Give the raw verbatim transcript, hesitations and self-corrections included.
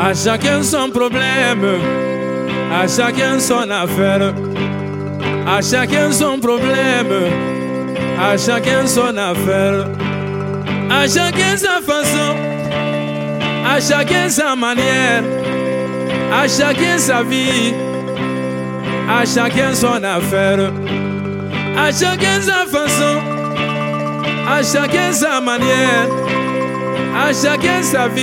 À chacun son problème, à chacun son affaire. À chacun son problème, à chacun son affaire. À chacun sa façon, à chacun sa manière. À chacun sa vie, à chacun son affaire. À chacun sa façon, à chacun sa manière. À chacun sa vie.